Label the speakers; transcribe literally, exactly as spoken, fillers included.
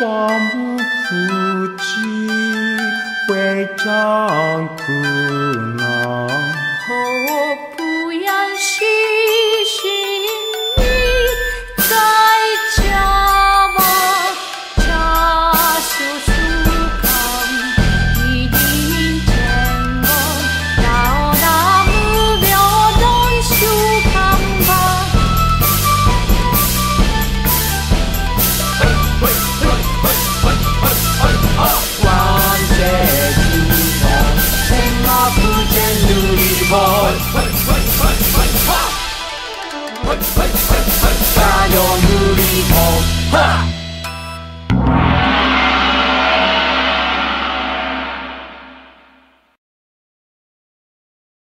Speaker 1: 花木枯枝为长苦恼，
Speaker 2: 我不要细心你在家吗？家修树康，一定天光，老大目标能修康吧？
Speaker 1: 万劫之中，天马不见努力跑，加油努力跑！